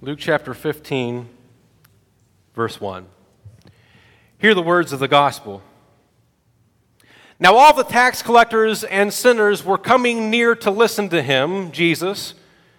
Luke chapter 15, verse 1. Hear the words of the gospel. Now all the tax collectors and sinners were coming near to listen to him, Jesus,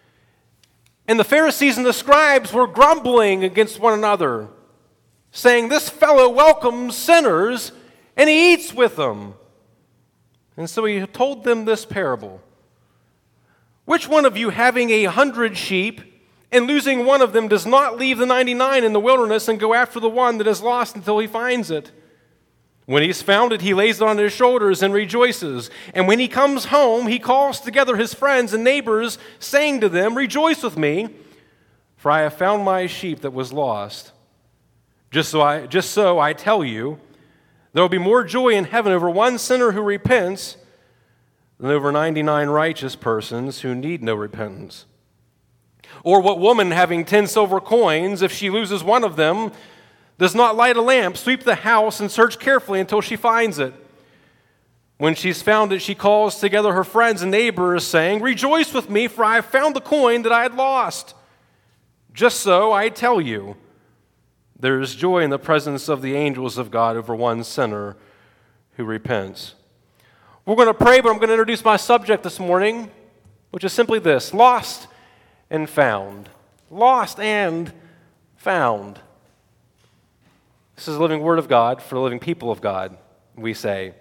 and the Pharisees and the scribes were grumbling against one another, saying, "This fellow welcomes sinners, and he eats with them." And so he told them this parable. Which one of you, having 100 sheep, and losing one of them, does not leave the 99 in the wilderness and go after the one that is lost until he finds it? When he's found it, he lays it on his shoulders and rejoices. And when he comes home, he calls together his friends and neighbors, saying to them, "Rejoice with me, for I have found my sheep that was lost." Just so I tell you, there will be more joy in heaven over one sinner who repents than over 99 righteous persons who need no repentance. Or what woman, having 10 silver coins, if she loses one of them, does not light a lamp, sweep the house, and search carefully until she finds it? When she's found it, she calls together her friends and neighbors, saying, "Rejoice with me, for I have found the coin that I had lost." Just so, I tell you, there is joy in the presence of the angels of God over one sinner who repents. We're going to pray, but I'm going to introduce my subject this morning, which is simply this: lost and found. Lost and found. This is the living word of God for the living people of God, we say.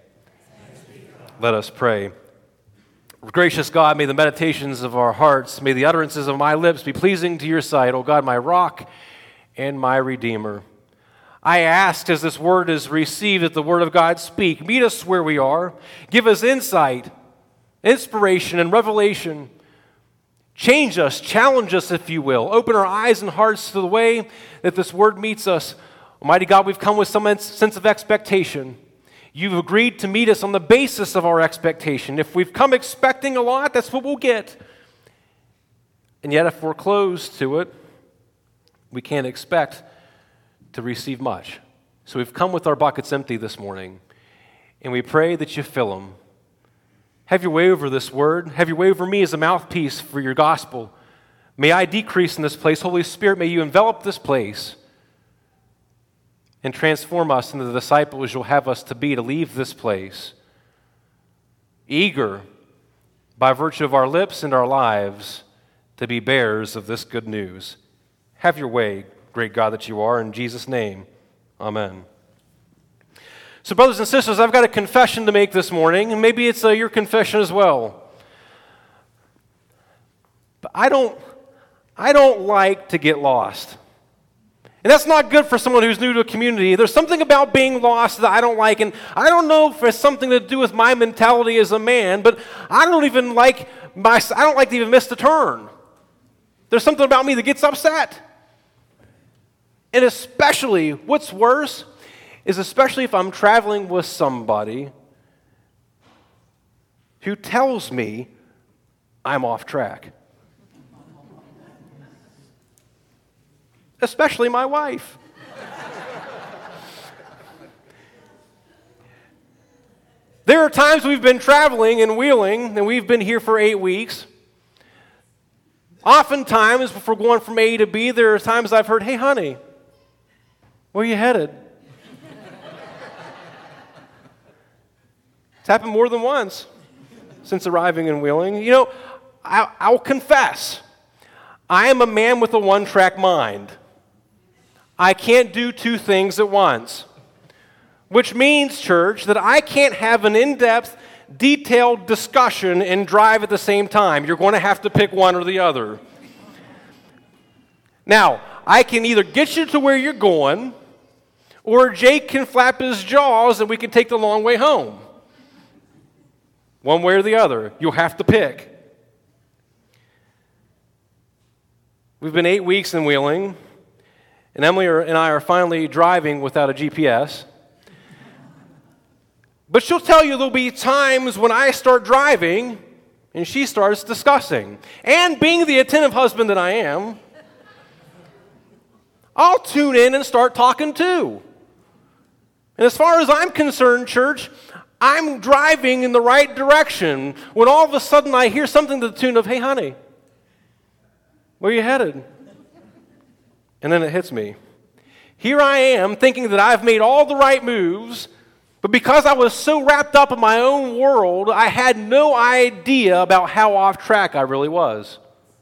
Let us pray. Gracious God, may the meditations of our hearts, may the utterances of my lips be pleasing to your sight, O God, my rock and my redeemer. I ask, as this word is received, that the word of God speak. Meet us where we are. Give us insight, inspiration, and revelation. Change us, challenge us, if you will. Open our eyes and hearts to the way that this word meets us. Almighty God, we've come with some sense of expectation. You've agreed to meet us on the basis of our expectation. If we've come expecting a lot, that's what we'll get. And yet, if we're closed to it, we can't expect to receive much. So we've come with our buckets empty this morning, and we pray that you fill them. Have your way over this word. Have your way over me as a mouthpiece for your gospel. May I decrease in this place. Holy Spirit, may you envelop this place and transform us into the disciples you'll have us to be, to leave this place eager, by virtue of our lips and our lives, to be bearers of this good news. Have your way, great God that you are. In Jesus' name, amen. So brothers and sisters, I've got a confession to make this morning, and maybe it's your confession as well. But I don't like to get lost. And that's not good for someone who's new to a community. There's something about being lost that I don't like, and I don't know if it's something to do with my mentality as a man, but I don't like to even miss the turn. There's something about me that gets upset. And especially, what's worse is especially if I'm traveling with somebody who tells me I'm off track. Especially my wife. There are times we've been traveling and wheeling, and we've been here for 8 weeks. Oftentimes, if we're going from A to B, there are times I've heard, "Hey, honey, where are you headed?" It's happened more than once since arriving in Wheeling. You know, I'll confess, I am a man with a one-track mind. I can't do two things at once, which means, church, that I can't have an in-depth, detailed discussion and drive at the same time. You're going to have to pick one or the other. Now, I can either get you to where you're going, or Jake can flap his jaws and we can take the long way home. One way or the other. You'll have to pick. We've been 8 weeks in Wheeling, and Emily and I are finally driving without a GPS. But she'll tell you there'll be times when I start driving and she starts discussing. And being the attentive husband that I am, I'll tune in and start talking too. And as far as I'm concerned, church, I'm driving in the right direction when all of a sudden I hear something to the tune of, "Hey, honey, where are you headed?" And then it hits me. Here I am thinking that I've made all the right moves, but because I was so wrapped up in my own world, I had no idea about how off track I really was.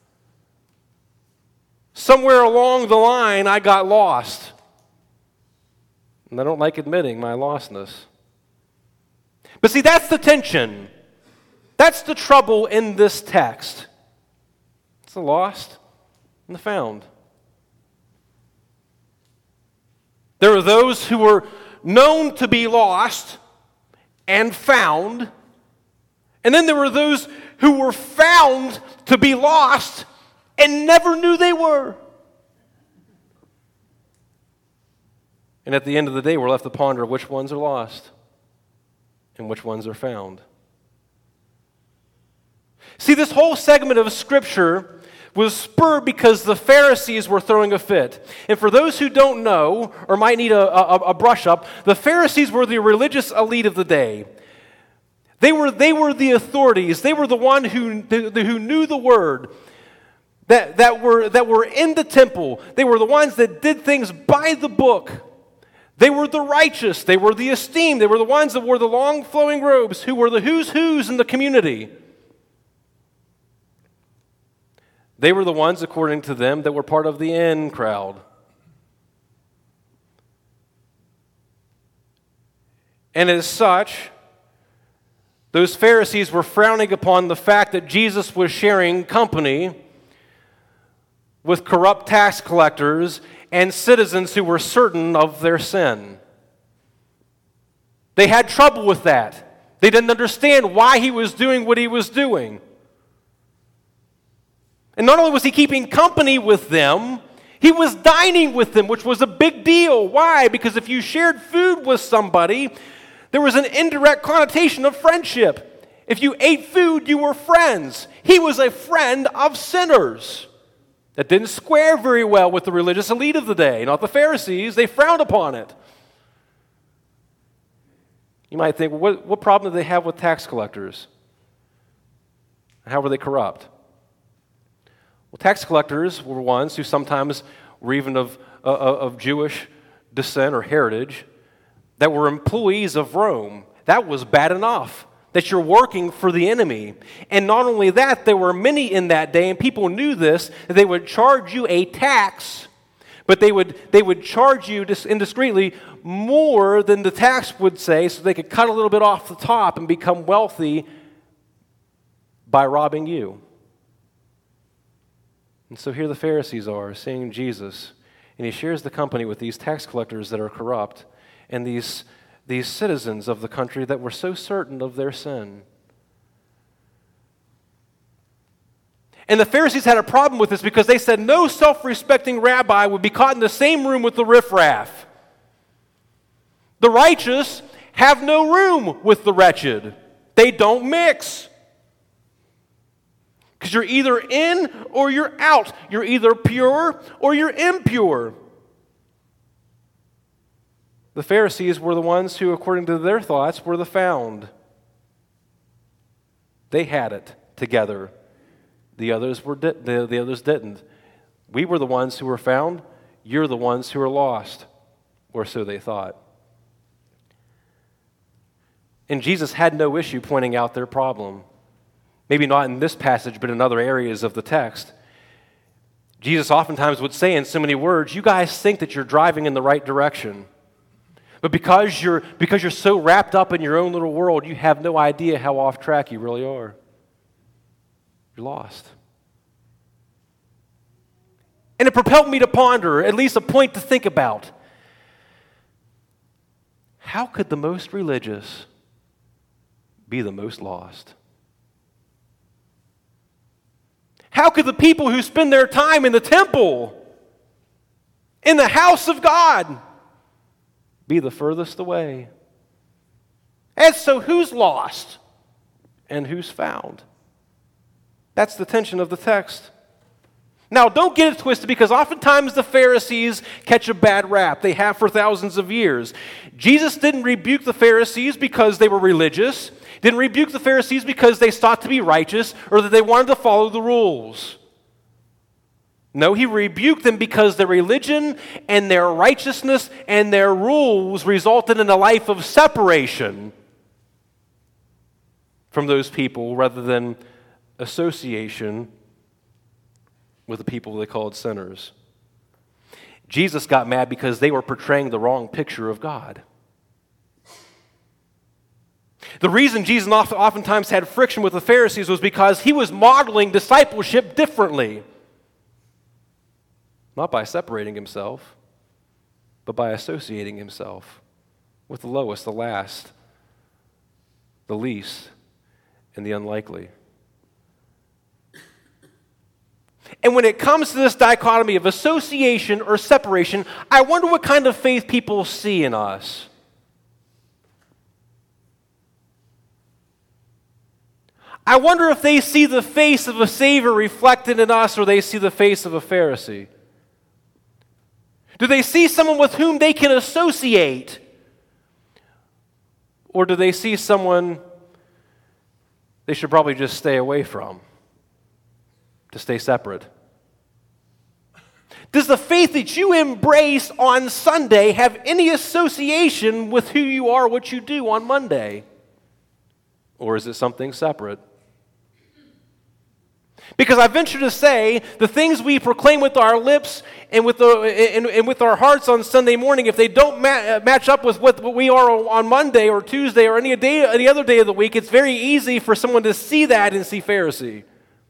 Somewhere along the line, I got lost. And I don't like admitting my lostness. But see, that's the tension. That's the trouble in this text. It's the lost and the found. There are those who were known to be lost and found, and then there were those who were found to be lost and never knew they were. And at the end of the day, we're left to ponder which ones are lost and which ones are found. See, this whole segment of Scripture was spurred because the Pharisees were throwing a fit. And for those who don't know, or might need a brush up, the Pharisees were the religious elite of the day. They were the authorities. They were the one who knew the word, that were in the temple. They were the ones that did things by the book. They were the righteous. They were the esteemed. They were the ones that wore the long flowing robes, who were the who's in the community. They were the ones, according to them, that were part of the in crowd. And as such, those Pharisees were frowning upon the fact that Jesus was sharing company with corrupt tax collectors and citizens who were certain of their sin. They had trouble with that. They didn't understand why he was doing what he was doing. And not only was he keeping company with them, he was dining with them, which was a big deal. Why? Because if you shared food with somebody, there was an indirect connotation of friendship. If you ate food, you were friends. He was a friend of sinners. That didn't square very well with the religious elite of the day, not the Pharisees. They frowned upon it. You might think, well, what problem did they have with tax collectors? How were they corrupt? Well, tax collectors were ones who sometimes were even of Jewish descent or heritage, that were employees of Rome. That was bad enough, that you're working for the enemy. And not only that, there were many in that day, and people knew this, that they would charge you a tax, but they would charge you indiscreetly more than the tax would say, so they could cut a little bit off the top and become wealthy by robbing you. And so here the Pharisees are, seeing Jesus, and he shares the company with these tax collectors that are corrupt and these citizens of the country that were so certain of their sin. And the Pharisees had a problem with this because they said no self-respecting rabbi would be caught in the same room with the riffraff. The righteous have no room with the wretched. They don't mix. Because you're either in or you're out. You're either pure or you're impure. The Pharisees were the ones who, according to their thoughts, were the found. They had it together. The others didn't. We were the ones who were found. You're the ones who are lost. Or so they thought. And Jesus had no issue pointing out their problem. Maybe not in this passage, but in other areas of the text. Jesus oftentimes would say in so many words, you guys think that you're driving in the right direction. But because you're so wrapped up in your own little world, you have no idea how off track you really are. You're lost. And it propelled me to ponder, at least a point to think about. How could the most religious be the most lost? How could the people who spend their time in the temple, in the house of God, be the furthest away? And so who's lost and who's found? That's the tension of the text. Now, don't get it twisted, because oftentimes the Pharisees catch a bad rap. They have for thousands of years. Jesus didn't rebuke the Pharisees because they were religious. Didn't rebuke the Pharisees because they sought to be righteous or that they wanted to follow the rules. No, he rebuked them because their religion and their righteousness and their rules resulted in a life of separation from those people rather than association with the people they called sinners. Jesus got mad because they were portraying the wrong picture of God. The reason Jesus oftentimes had friction with the Pharisees was because he was modeling discipleship differently. Not by separating himself, but by associating himself with the lowest, the last, the least, and the unlikely. And when it comes to this dichotomy of association or separation, I wonder what kind of faith people see in us. I wonder if they see the face of a Savior reflected in us or they see the face of a Pharisee. Do they see someone with whom they can associate? Or do they see someone they should probably just stay away from, to stay separate? Does the faith that you embrace on Sunday have any association with who you are, what you do on Monday? Or is it something separate? Because I venture to say, the things we proclaim with our lips and with our hearts on Sunday morning, if they don't match up with what we are on Monday or Tuesday or any other day of the week, it's very easy for someone to see that and see Pharisee.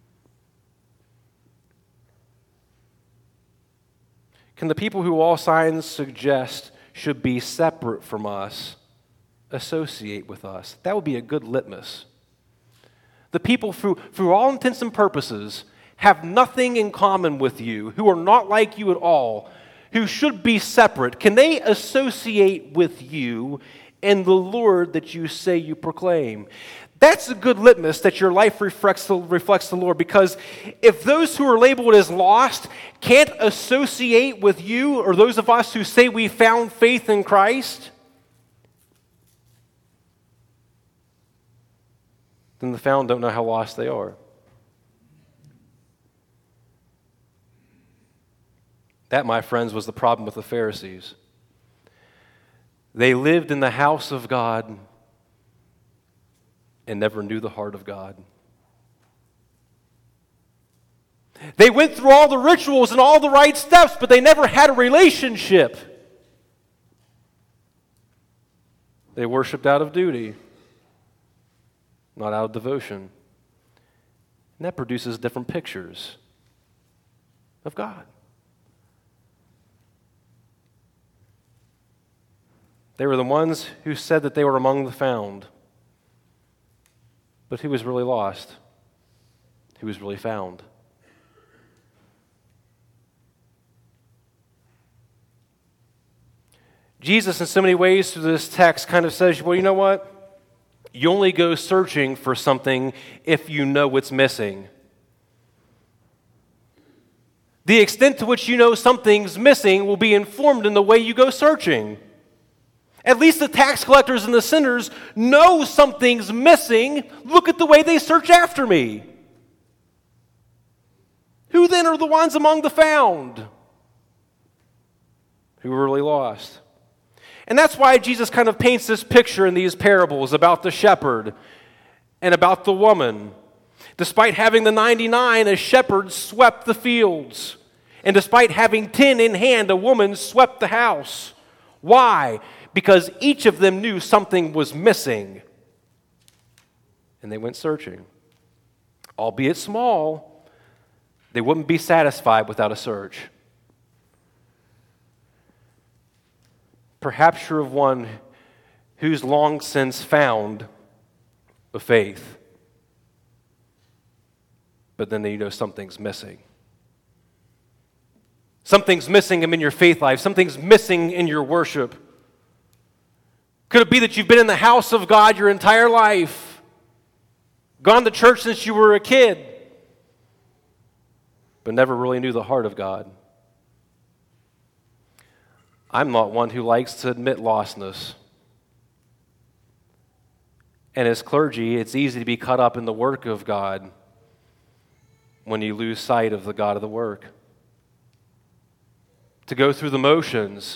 Can the people who all signs suggest should be separate from us associate with us? That would be a good litmus. The people, through all intents and purposes, have nothing in common with you, who are not like you at all, who should be separate. Can they associate with you in the Lord that you say you proclaim? That's a good litmus that your life reflects the Lord, because if those who are labeled as lost can't associate with you, or those of us who say we found faith in Christ, then the found don't know how lost they are. That, my friends, was the problem with the Pharisees. They lived in the house of God and never knew the heart of God. They went through all the rituals and all the right steps, but they never had a relationship. They worshiped out of duty, not out of devotion. And that produces different pictures of God. They were the ones who said that they were among the found. But who was really lost? Who was really found? Jesus, in so many ways through this text, kind of says, well, you know what? You only go searching for something if you know what's missing. The extent to which you know something's missing will be informed in the way you go searching. At least the tax collectors and the sinners know something's missing. Look at the way they search after me. Who then are the ones among the found who were really lost? And that's why Jesus kind of paints this picture in these parables about the shepherd and about the woman. Despite having the 99, a shepherd swept the fields. And despite having 10 in hand, a woman swept the house. Why? Because each of them knew something was missing. And they went searching. Albeit small, they wouldn't be satisfied without a search. Perhaps you're of one who's long since found a faith, but then you know something's missing. Something's missing in your faith life. Something's missing in your worship. Could it be that you've been in the house of God your entire life, gone to church since you were a kid, but never really knew the heart of God? I'm not one who likes to admit lostness. And as clergy, it's easy to be caught up in the work of God when you lose sight of the God of the work. to go through the motions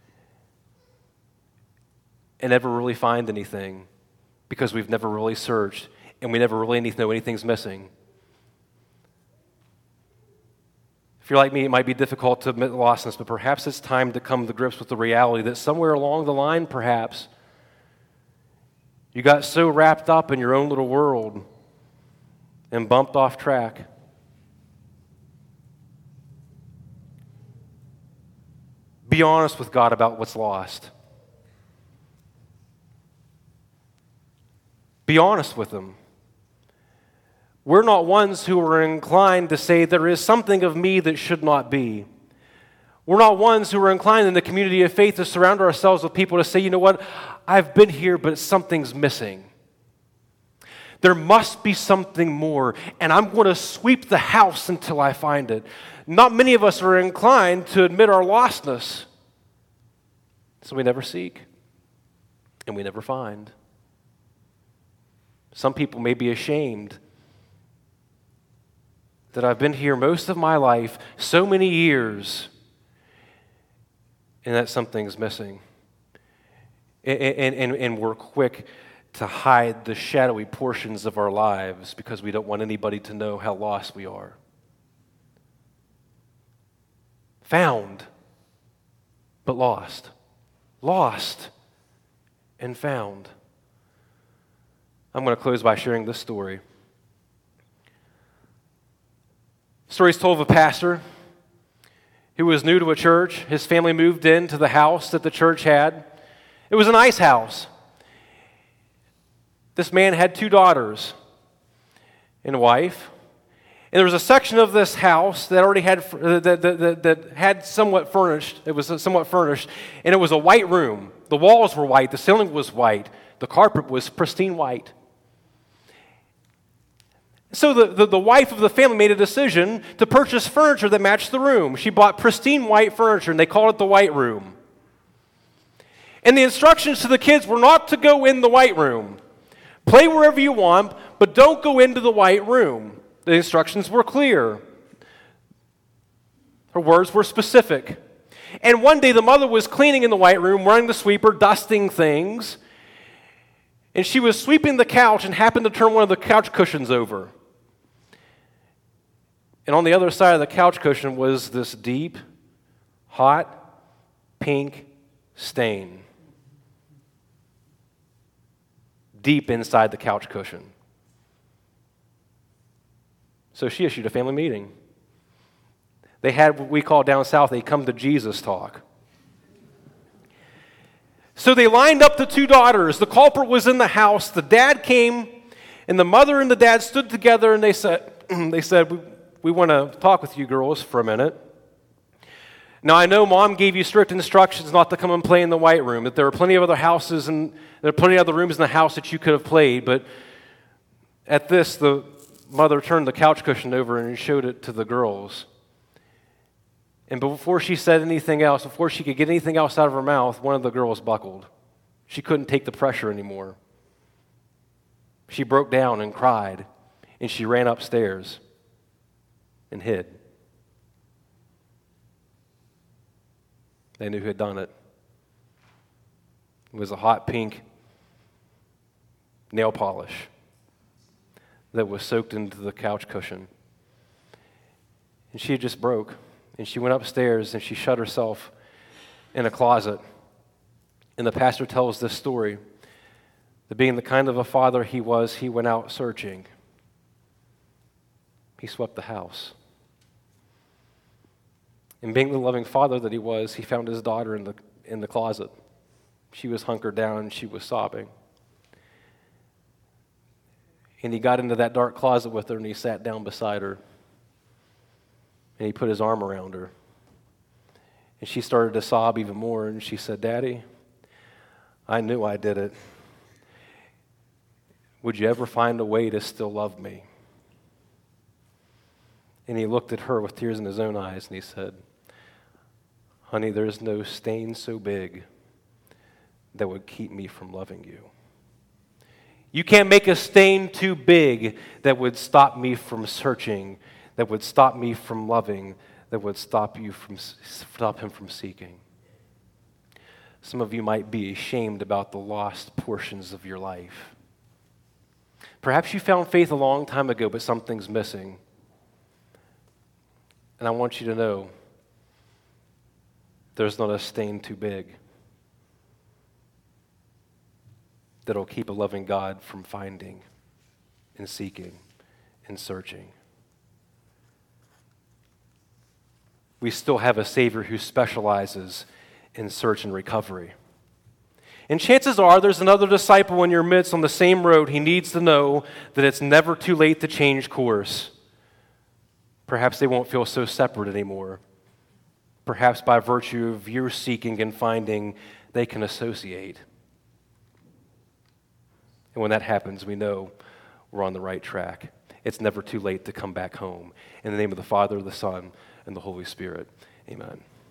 and never really find anything because we've never really searched and we never really know anything's missing. If you're like me, it might be difficult to admit lostness, but perhaps it's time to come to grips with the reality that somewhere along the line, perhaps, you got so wrapped up in your own little world and bumped off track. Be honest with God about what's lost. Be honest with Him. We're not ones who are inclined to say there is something of me that should not be. We're not ones who are inclined in the community of faith to surround ourselves with people to say, you know what, I've been here, but something's missing. There must be something more, and I'm going to sweep the house until I find it. Not many of us are inclined to admit our lostness. So we never seek, and we never find. Some people may be ashamed that I've been here most of my life, so many years, and that something's missing. And we're quick to hide the shadowy portions of our lives because we don't want anybody to know how lost we are. Found, but lost. Lost and found. I'm going to close by sharing this story. The story is told of a pastor who was new to a church. His family moved into the house that the church had. It was a nice house. This man had 2 daughters and a wife. And there was a section of this house that already had that had somewhat furnished. It was somewhat furnished, and it was a white room. The walls were white. The ceiling was white. The carpet was pristine white. So the wife of the family made a decision to purchase furniture that matched the room. She bought pristine white furniture, and they called it the white room. And the instructions to the kids were not to go in the white room. Play wherever you want, but don't go into the white room. The instructions were clear. Her words were specific. And one day the mother was cleaning in the white room, running the sweeper, dusting things. And she was sweeping the couch and happened to turn one of the couch cushions over. And on the other side of the couch cushion was this deep, hot, pink stain. Deep inside the couch cushion. So she issued a family meeting. They had what we call down south a come to Jesus talk. So they lined up the 2 daughters. The culprit was in the house. The dad came, and the mother and the dad stood together, and they said, we want to talk with you girls for a minute. Now, I know Mom gave you strict instructions not to come and play in the white room, that there are plenty of other houses and there are plenty of other rooms in the house that you could have played, but at this, the mother turned the couch cushion over and showed it to the girls. And before she said anything else, before she could get anything else out of her mouth, one of the girls buckled. She couldn't take the pressure anymore. She broke down and cried, and she ran upstairs and hid. They knew who had done it. It was a hot pink nail polish that was soaked into the couch cushion. And she just broke. And she went upstairs and she shut herself in a closet. And the pastor tells this story that being the kind of a father he was, he went out searching. He swept the house. And being the loving father that he was, he found his daughter in the closet. She was hunkered down and she was sobbing. And he got into that dark closet with her and he sat down beside her. And he put his arm around her. And she started to sob even more. And she said, "Daddy, I knew I did it. Would you ever find a way to still love me?" And he looked at her with tears in his own eyes and he said, "Honey, there's no stain so big that would keep me from loving you. You can't make a stain too big that would stop me from searching, that would stop me from loving, that would stop him from seeking. Some of you might be ashamed about the lost portions of your life. Perhaps you found faith a long time ago, but something's missing. And I want you to know there's not a stain too big that'll keep a loving God from finding and seeking and searching. We still have a Savior who specializes in search and recovery. And chances are there's another disciple in your midst on the same road. He needs to know that it's never too late to change course. Perhaps they won't feel so separate anymore. Perhaps by virtue of your seeking and finding, they can associate. And when that happens, we know we're on the right track. It's never too late to come back home. In the name of the Father, the Son, and the Holy Spirit, amen.